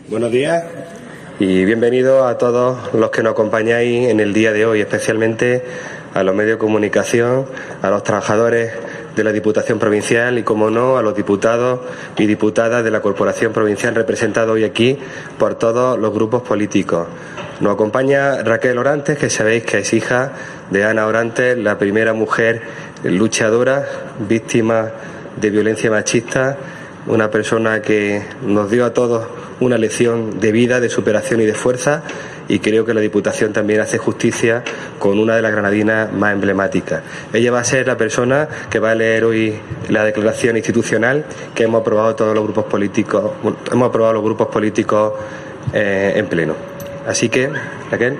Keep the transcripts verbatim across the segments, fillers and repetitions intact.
Buenos días y bienvenidos a todos los que nos acompañáis en el día de hoy, especialmente a los medios de comunicación, a los trabajadores de la Diputación Provincial y, como no, a los diputados y diputadas de la Corporación Provincial representados hoy aquí por todos los grupos políticos. Nos acompaña Raquel Orantes, que sabéis que es hija de Ana Orantes, la primera mujer luchadora, víctima de violencia machista, una persona que nos dio a todos una lección de vida, de superación y de fuerza, y creo que la Diputación también hace justicia con una de las granadinas más emblemáticas. Ella va a ser la persona que va a leer hoy la declaración institucional que hemos aprobado todos los grupos políticos, hemos aprobado los grupos políticos eh, en pleno. Así que, Raquel.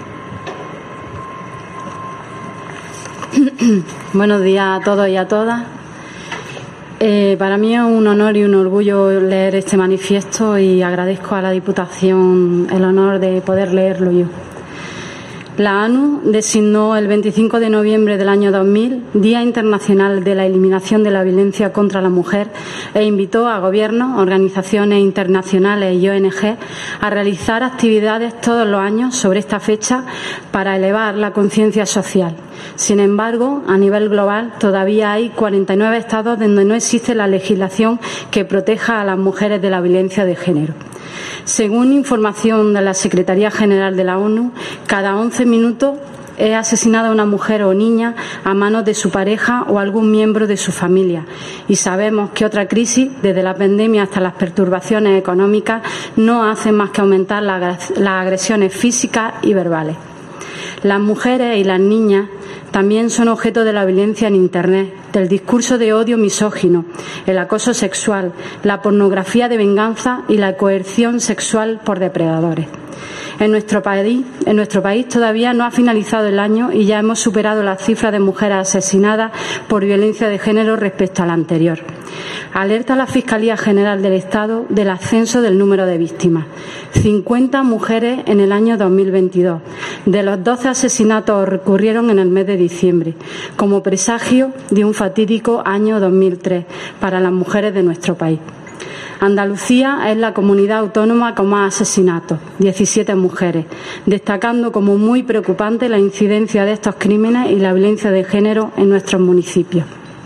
Buenos días a todos y a todas. Eh, para mí es un honor y un orgullo leer este manifiesto y agradezco a la Diputación el honor de poder leerlo yo. La ONU designó el veinticinco de noviembre del año dos mil Día Internacional de la Eliminación de la Violencia contra la Mujer e invitó a gobiernos, organizaciones internacionales y O N G a realizar actividades todos los años sobre esta fecha para elevar la conciencia social. Sin embargo, a nivel global todavía hay cuarenta y nueve estados donde no existe la legislación que proteja a las mujeres de la violencia de género. Según información de la Secretaría General de la ONU, cada once minutos es asesinada una mujer o niña a manos de su pareja o algún miembro de su familia. Y sabemos que otra crisis, desde la pandemia hasta las perturbaciones económicas, no hacen más que aumentar las agresiones físicas y verbales. Las mujeres y las niñas también son objeto de la violencia en Internet, del discurso de odio misógino, el acoso sexual, la pornografía de venganza y la coerción sexual por depredadores. En nuestro país, en nuestro país todavía no ha finalizado el año y ya hemos superado la cifra de mujeres asesinadas por violencia de género respecto a la anterior. Alerta a la Fiscalía General del Estado del ascenso del número de víctimas. cincuenta mujeres en el año dos mil veintidós. De los doce asesinatos ocurrieron en el mes de diciembre, como presagio de un fatídico año dos mil tres para las mujeres de nuestro país. Andalucía es la comunidad autónoma con más asesinatos, diecisiete mujeres, destacando como muy preocupante la incidencia de estos crímenes y la violencia de género en nuestros municipios.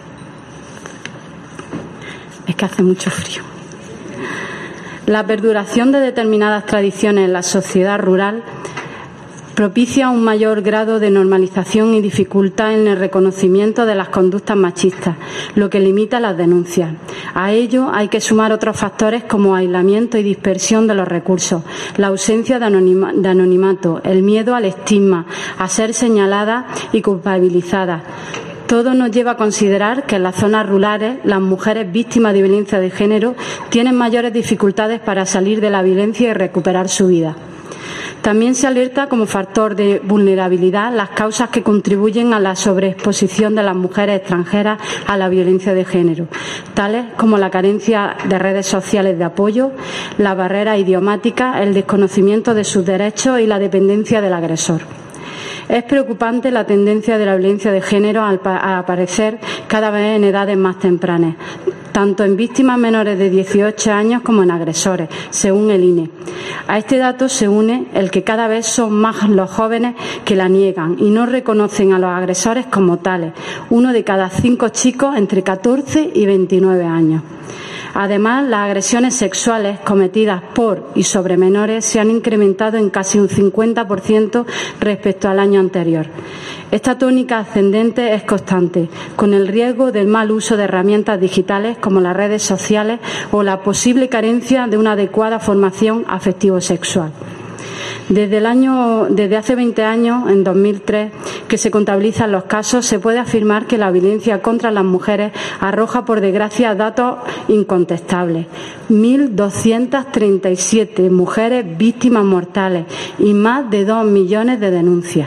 Es que hace mucho frío. La perduración de determinadas tradiciones en la sociedad rural propicia un mayor grado de normalización y dificultad en el reconocimiento de las conductas machistas, lo que limita las denuncias. A ello hay que sumar otros factores como aislamiento y dispersión de los recursos, la ausencia de, anonima, de anonimato, el miedo al estigma, a ser señalada y culpabilizada. Todo nos lleva a considerar que en las zonas rurales las mujeres víctimas de violencia de género tienen mayores dificultades para salir de la violencia y recuperar su vida. También se alerta como factor de vulnerabilidad las causas que contribuyen a la sobreexposición de las mujeres extranjeras a la violencia de género, tales como la carencia de redes sociales de apoyo, la barrera idiomática, el desconocimiento de sus derechos y la dependencia del agresor. Es preocupante la tendencia de la violencia de género a aparecer cada vez en edades más tempranas, tanto en víctimas menores de dieciocho años como en agresores, según el I N E. A este dato se une el que cada vez son más los jóvenes que la niegan y no reconocen a los agresores como tales, uno de cada cinco chicos entre catorce y veintinueve años. Además, las agresiones sexuales cometidas por y sobre menores se han incrementado en casi un cincuenta por ciento respecto al año anterior. Esta tónica ascendente es constante, con el riesgo del mal uso de herramientas digitales como las redes sociales o la posible carencia de una adecuada formación afectivo-sexual. Desde el año, desde hace veinte años, en dos mil tres, que se contabilizan los casos, se puede afirmar que la violencia contra las mujeres arroja, por desgracia, datos incontestables. mil doscientas treinta y siete mujeres víctimas mortales y más de dos millones de denuncias.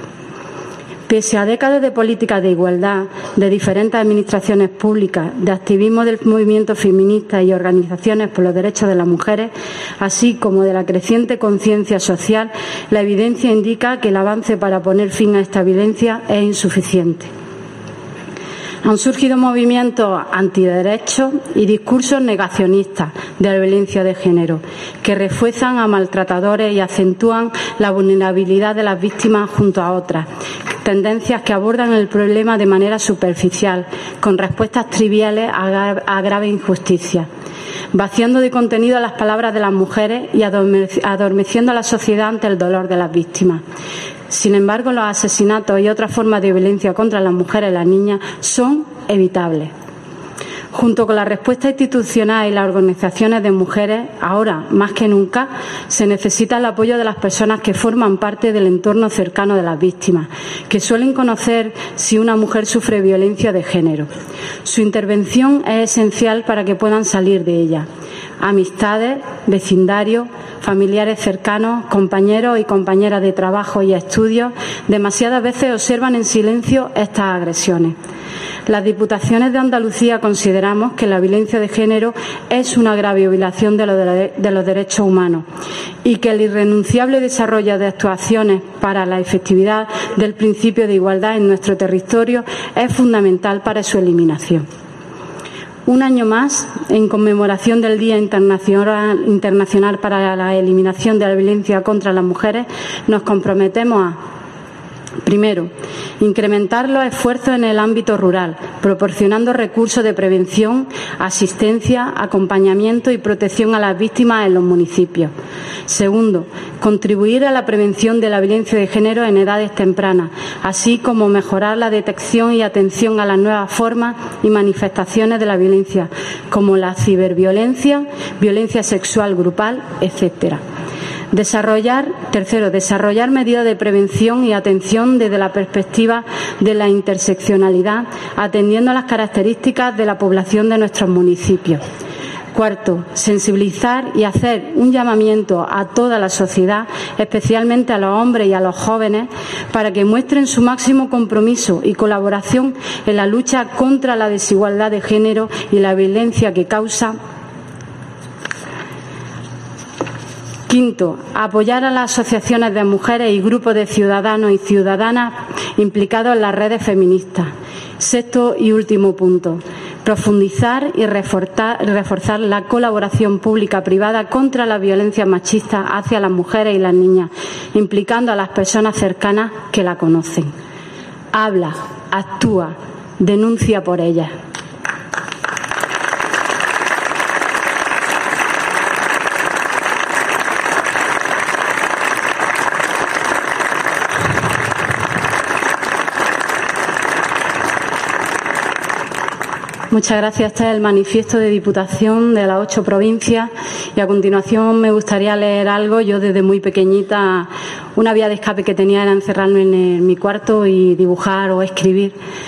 Pese a décadas de políticas de igualdad de diferentes administraciones públicas, de activismo del movimiento feminista y organizaciones por los derechos de las mujeres, así como de la creciente conciencia social, la evidencia indica que el avance para poner fin a esta violencia es insuficiente. Han surgido movimientos antiderechos y discursos negacionistas de la violencia de género que refuerzan a maltratadores y acentúan la vulnerabilidad de las víctimas junto a otras. Tendencias que abordan el problema de manera superficial, con respuestas triviales a, a grave injusticia, vaciando de contenido las palabras de las mujeres y adormeciendo a la sociedad ante el dolor de las víctimas. Sin embargo, los asesinatos y otras formas de violencia contra las mujeres y las niñas son evitables. Junto con la respuesta institucional y las organizaciones de mujeres, ahora más que nunca, se necesita el apoyo de las personas que forman parte del entorno cercano de las víctimas, que suelen conocer si una mujer sufre violencia de género. Su intervención es esencial para que puedan salir de ella. Amistades, vecindarios, familiares cercanos, compañeros y compañeras de trabajo y estudios, demasiadas veces observan en silencio estas agresiones. Las Diputaciones de Andalucía consideramos que la violencia de género es una grave violación de los, de, de los derechos humanos y que el irrenunciable desarrollo de actuaciones para la efectividad del principio de igualdad en nuestro territorio es fundamental para su eliminación. Un año más, en conmemoración del Día Internacional, Internacional para la Eliminación de la Violencia contra las Mujeres, nos comprometemos a: primero, incrementar los esfuerzos en el ámbito rural, proporcionando recursos de prevención, asistencia, acompañamiento y protección a las víctimas en los municipios. Segundo, contribuir a la prevención de la violencia de género en edades tempranas, así como mejorar la detección y atención a las nuevas formas y manifestaciones de la violencia, como la ciberviolencia, violencia sexual grupal, etcétera. Desarrollar, tercero, desarrollar medidas de prevención y atención desde la perspectiva de la interseccionalidad, atendiendo a las características de la población de nuestros municipios. Cuarto, sensibilizar y hacer un llamamiento a toda la sociedad, especialmente a los hombres y a los jóvenes, para que muestren su máximo compromiso y colaboración en la lucha contra la desigualdad de género y la violencia que causa. Quinto, apoyar a las asociaciones de mujeres y grupos de ciudadanos y ciudadanas implicados en las redes feministas. Sexto y último punto, profundizar y reforzar, reforzar la colaboración pública-privada contra la violencia machista hacia las mujeres y las niñas, implicando a las personas cercanas que la conocen. Habla, actúa, denuncia por ellas. Muchas gracias. Este es el manifiesto de Diputación de las ocho provincias y a continuación me gustaría leer algo. Yo desde muy pequeñita una vía de escape que tenía era encerrarme en, el, en mi cuarto y dibujar o escribir.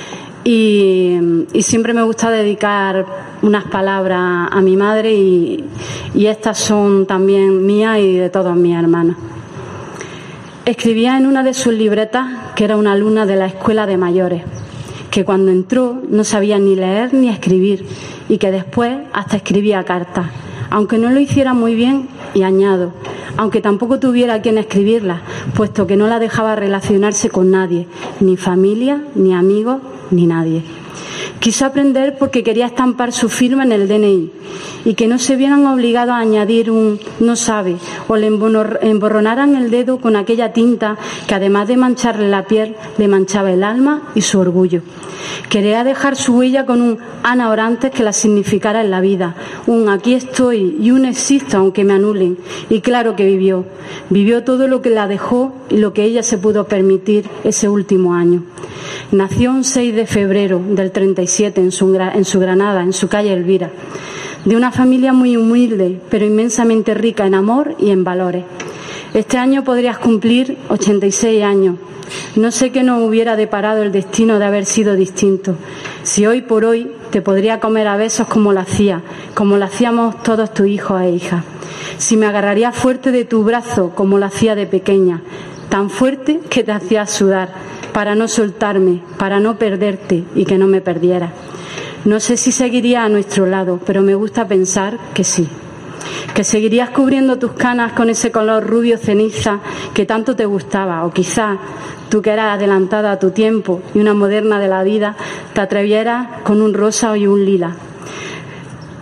Y, y siempre me gusta dedicar unas palabras a mi madre y, y estas son también mías y de todos mis hermanos. Escribía en una de sus libretas que era una alumna de la escuela de mayores, que cuando entró no sabía ni leer ni escribir y que después hasta escribía cartas, aunque no lo hiciera muy bien, y añado, aunque tampoco tuviera a quien escribirlas, puesto que no la dejaba relacionarse con nadie, ni familia, ni amigos, ni nadie. Quiso aprender porque quería estampar su firma en el D N I y que no se vieran obligados a añadir un no sabe o le emborronaran el dedo con aquella tinta que además de mancharle la piel le manchaba el alma y su orgullo. Quería dejar su huella con un Ana Orantes que la significara en la vida, un aquí estoy y un existo aunque me anulen. Y claro que vivió, vivió todo lo que la dejó y lo que ella se pudo permitir ese último año. Nació un seis de febrero del treinta y siete en su, en su Granada, en su calle Elvira, de una familia muy humilde pero inmensamente rica en amor y en valores. Este año podrías cumplir ochenta y seis años. No sé qué nos hubiera deparado el destino de haber sido distinto. Si hoy por hoy te podría comer a besos como lo hacía, como lo hacíamos todos tus hijos e hijas. Si me agarraría fuerte de tu brazo como lo hacía de pequeña, tan fuerte que te hacía sudar, para no soltarme, para no perderte y que no me perdiera. No sé si seguiría a nuestro lado, pero me gusta pensar que sí. Que seguirías cubriendo tus canas con ese color rubio ceniza que tanto te gustaba, o quizá tú que eras adelantada a tu tiempo y una moderna de la vida, te atrevieras con un rosa y un lila.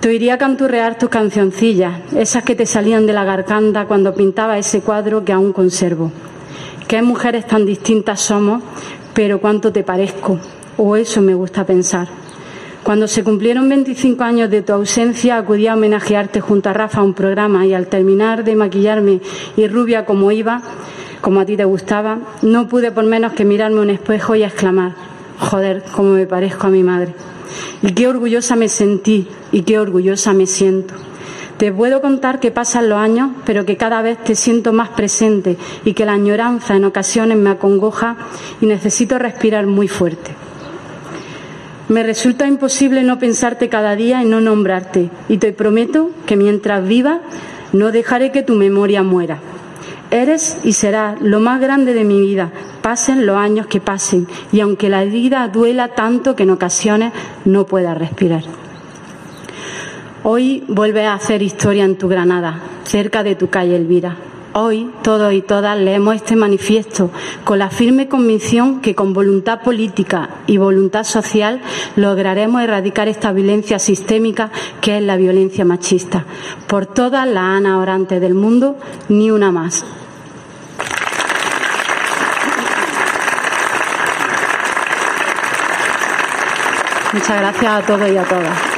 Te oiría canturrear tus cancioncillas, esas que te salían de la garganta cuando pintaba ese cuadro que aún conservo. Qué mujeres tan distintas somos, pero cuánto te parezco, o eso me gusta pensar. Cuando se cumplieron veinticinco años de tu ausencia, acudí a homenajearte junto a Rafa a un programa y al terminar de maquillarme y rubia como iba, como a ti te gustaba, no pude por menos que mirarme un espejo y exclamar: joder, cómo me parezco a mi madre. Y qué orgullosa me sentí y qué orgullosa me siento. Te puedo contar que pasan los años, pero que cada vez te siento más presente y que la añoranza en ocasiones me acongoja y necesito respirar muy fuerte. Me resulta imposible no pensarte cada día y no nombrarte, y te prometo que mientras viva no dejaré que tu memoria muera. Eres y serás lo más grande de mi vida, pasen los años que pasen, y aunque la vida duela tanto que en ocasiones no pueda respirar. Hoy vuelves a hacer historia en tu Granada, cerca de tu calle Elvira. Hoy todos y todas leemos este manifiesto con la firme convicción que con voluntad política y voluntad social lograremos erradicar esta violencia sistémica que es la violencia machista. Por todas las Ana Orantes del mundo, ni una más. Muchas gracias a todos y a todas.